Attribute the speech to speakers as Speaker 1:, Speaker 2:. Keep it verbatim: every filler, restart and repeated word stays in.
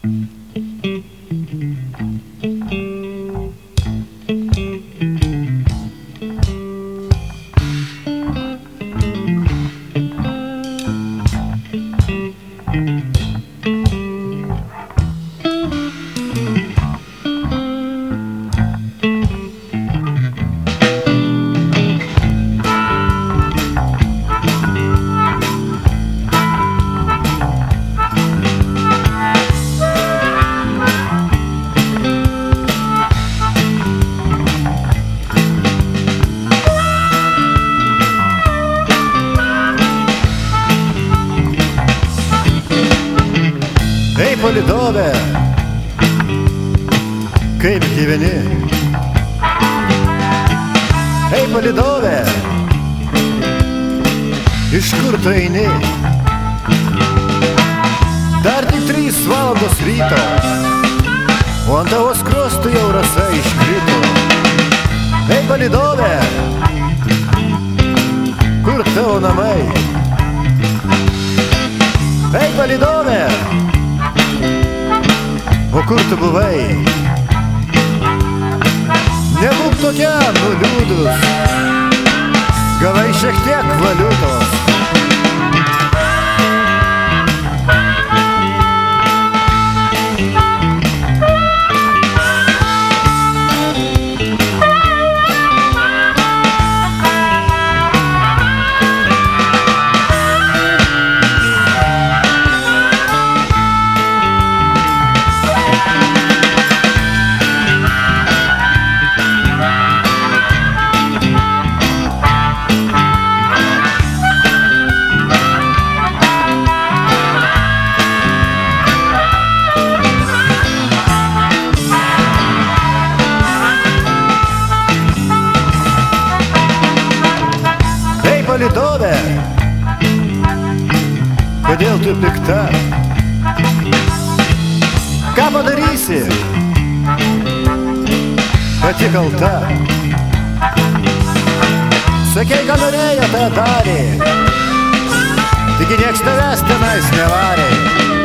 Speaker 1: Ei, palydove, kaip gyveni? Ei, palydove, iš kur tu eini? Dar tik trys valandos ryto, o ant tavo skruostų jau rasa iškrito. Ei, palydove, kur tavo namai? Ei, palydove, o kur tu buvai? Nebūk tokia nuliūdus, gavai šiek tiek valiutos. Palydove, kodėl tu pikta? Ką padarysi? Pati kalta. Sakei, ką norėjo, tą darė, taigi nieks tavęs tenais nevarė.